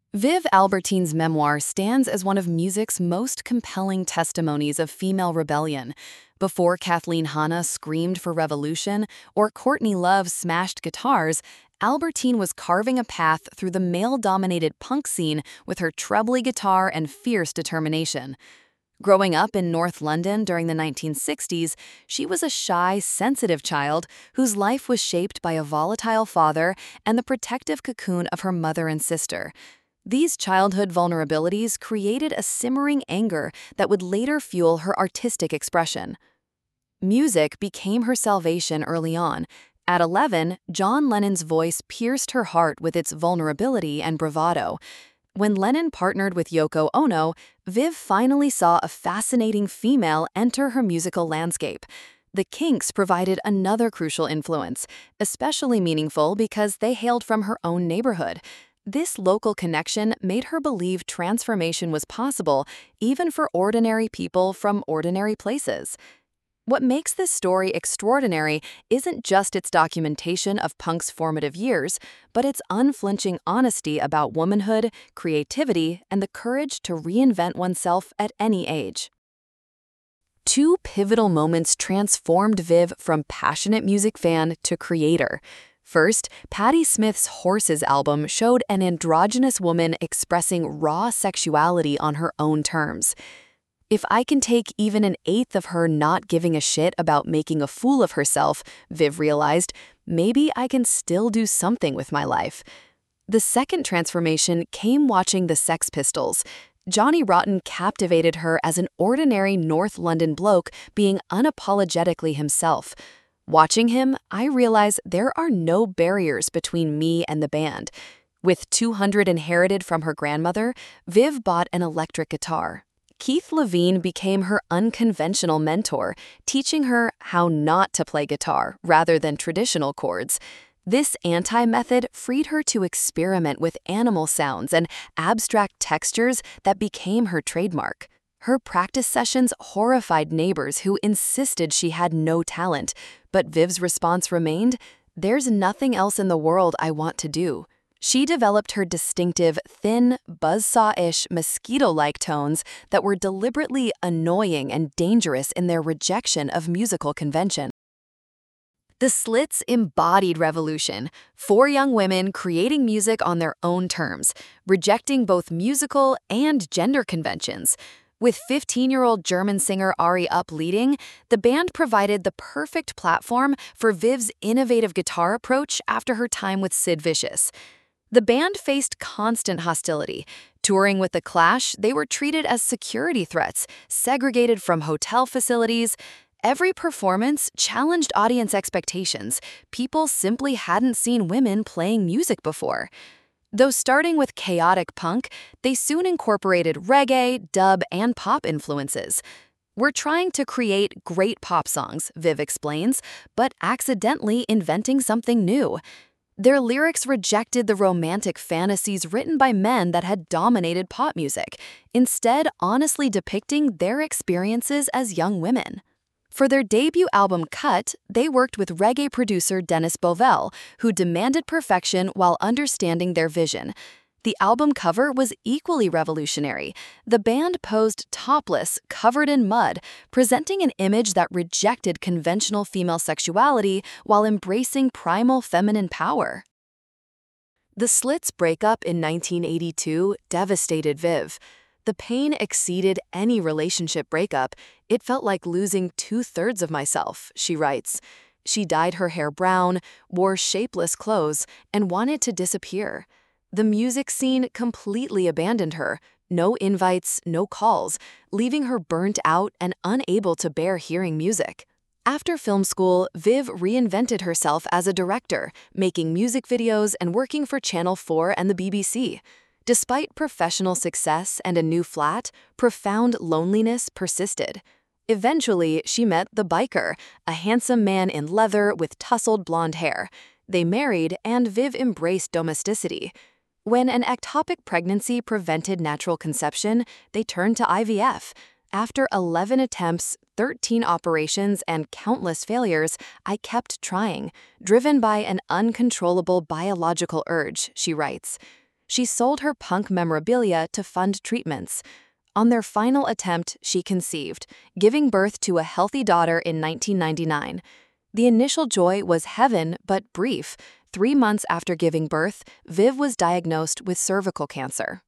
Viv Albertine's memoir stands as one of music's most compelling testimonies of female rebellion. Before Kathleen Hanna screamed for revolution or Courtney Love smashed guitars, Albertine was carving a path through the male-dominated punk scene with her trebly guitar and fierce determination. Growing up in North London during the 1960s, she was a shy, sensitive child whose life was shaped by a volatile father and the protective cocoon of her mother and sister. These childhood vulnerabilities created a simmering anger that would later fuel her artistic expression. Music became her salvation early on. At 11, John Lennon's voice pierced her heart with its vulnerability and bravado. When Lennon partnered with Yoko Ono, Viv finally saw a fascinating female enter her musical landscape. The Kinks provided another crucial influence, especially meaningful because they hailed from her own neighborhood. This local connection made her believe transformation was possible, even for ordinary people from ordinary places. What makes this story extraordinary isn't just its documentation of punk's formative years, but its unflinching honesty about womanhood, creativity, and the courage to reinvent oneself at any age. Two pivotal moments transformed Viv from passionate music fan to creator. First, Patti Smith's Horses album showed an androgynous woman expressing raw sexuality on her own terms. If I can take even an eighth of her not giving a shit about making a fool of herself, Viv realized, maybe I can still do something with my life. The second transformation came watching the Sex Pistols. Johnny Rotten captivated her as an ordinary North London bloke being unapologetically himself. Watching him, I realize there are no barriers between me and the band. With 200 inherited from her grandmother, Viv bought an electric guitar. Keith Levine became her unconventional mentor, teaching her how not to play guitar rather than traditional chords. This anti-method freed her to experiment with animal sounds and abstract textures that became her trademark. Her practice sessions horrified neighbors who insisted she had no talent, but Viv's response remained, "There's nothing else in the world I want to do." She developed her distinctive, thin, buzzsaw-ish, mosquito-like tones that were deliberately annoying and dangerous in their rejection of musical convention. The Slits embodied revolution, four young women creating music on their own terms, rejecting both musical and gender conventions. With 15-year-old German singer Ari Upp leading, the band provided the perfect platform for Viv's innovative guitar approach after her time with Sid Vicious. The band faced constant hostility. Touring with The Clash, they were treated as security threats, segregated from hotel facilities. Every performance challenged audience expectations. People simply hadn't seen women playing music before. Though starting with chaotic punk, they soon incorporated reggae, dub, and pop influences. "We're trying to create great pop songs," Viv explains, but accidentally inventing something new. Their lyrics rejected the romantic fantasies written by men that had dominated pop music, instead honestly depicting their experiences as young women. For their debut album Cut, they worked with reggae producer Dennis Bovell, who demanded perfection while understanding their vision. The album cover was equally revolutionary. The band posed topless, covered in mud, presenting an image that rejected conventional female sexuality while embracing primal feminine power. The Slits' breakup in 1982 devastated Viv. The pain exceeded any relationship breakup. "It felt like losing 2/3 of myself," she writes. She dyed her hair brown, wore shapeless clothes, and wanted to disappear. The music scene completely abandoned her. No invites, no calls, leaving her burnt out and unable to bear hearing music. After film school, Viv reinvented herself as a director, making music videos and working for Channel 4 and the BBC. Despite professional success and a new flat, profound loneliness persisted. Eventually, she met the biker, a handsome man in leather with tousled blonde hair. They married, and Viv embraced domesticity. When an ectopic pregnancy prevented natural conception, they turned to IVF. After 11 attempts, 13 operations, and countless failures, I kept trying, driven by an uncontrollable biological urge, she writes. she sold her punk memorabilia to fund treatments. On their final attempt, she conceived, giving birth to a healthy daughter in 1999. The initial joy was heaven, but brief. 3 months after giving birth, Viv was diagnosed with cervical cancer.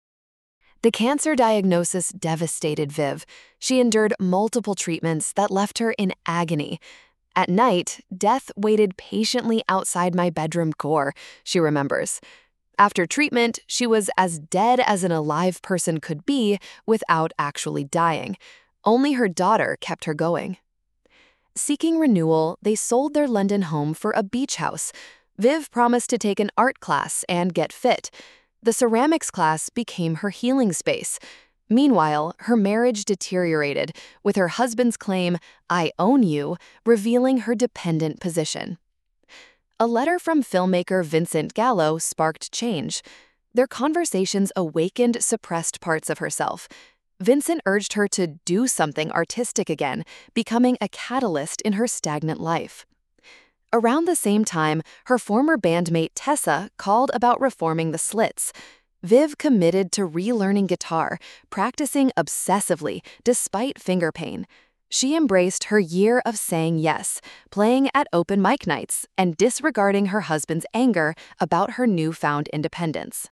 The cancer diagnosis devastated Viv. She endured multiple treatments that left her in agony. At night, death waited patiently outside my bedroom door, she remembers. After treatment, she was as dead as an alive person could be without actually dying. Only her daughter kept her going. Seeking renewal, they sold their London home for a beach house. Viv promised to take an art class and get fit. The ceramics class became her healing space. Meanwhile, her marriage deteriorated, with her husband's claim, "I own you," revealing her dependent position. A letter from filmmaker Vincent Gallo sparked change. Their conversations awakened suppressed parts of herself. Vincent urged her to do something artistic again, becoming a catalyst in her stagnant life. Around the same time, her former bandmate Tessa called about reforming the Slits. Viv committed to relearning guitar, practicing obsessively despite finger pain. She embraced her year of saying yes, playing at open mic nights, and disregarding her husband's anger about her newfound independence.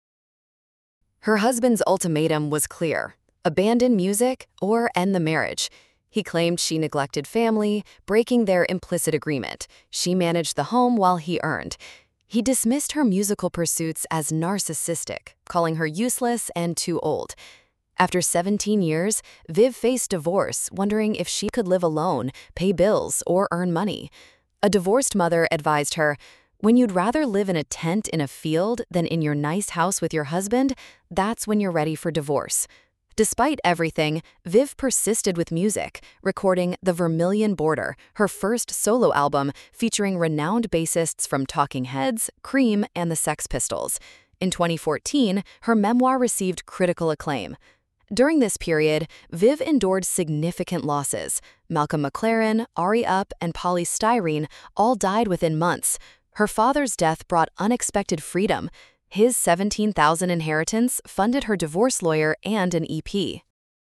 Her husband's ultimatum was clear: abandon music or end the marriage. He claimed she neglected family, breaking their implicit agreement. She managed the home while he earned. He dismissed her musical pursuits as narcissistic, calling her useless and too old. After 17 years, Viv faced divorce, wondering if she could live alone, pay bills, or earn money. A divorced mother advised her, "When you'd rather live in a tent in a field than in your nice house with your husband, that's when you're ready for divorce." Despite everything, Viv persisted with music, recording The Vermilion Border, her first solo album featuring renowned bassists from Talking Heads, Cream, and the Sex Pistols. In 2014, her memoir received critical acclaim. During this period, Viv endured significant losses. Malcolm McLaren, Ari Up, and Polly Styrene all died within months. Her father's death brought unexpected freedom. His $17,000 inheritance funded her divorce lawyer and an EP.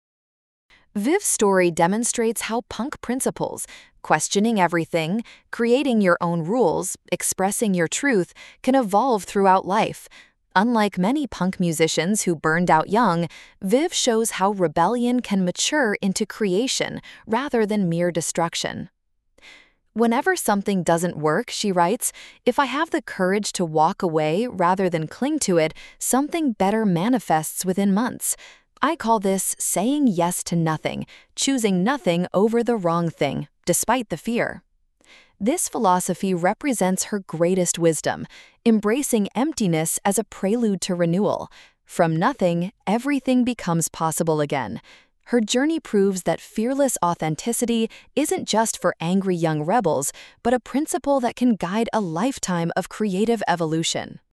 Viv's story demonstrates how punk principles, questioning everything, creating your own rules, expressing your truth, can evolve throughout life. Unlike many punk musicians who burned out young, Viv shows how rebellion can mature into creation rather than mere destruction. Whenever something doesn't work, she writes, "If I have the courage to walk away rather than cling to it, something better manifests within months. I call this saying yes to nothing, choosing nothing over the wrong thing, despite the fear." This philosophy represents her greatest wisdom, embracing emptiness as a prelude to renewal. From nothing, everything becomes possible again. Her journey proves that fearless authenticity isn't just for angry young rebels, but a principle that can guide a lifetime of creative evolution.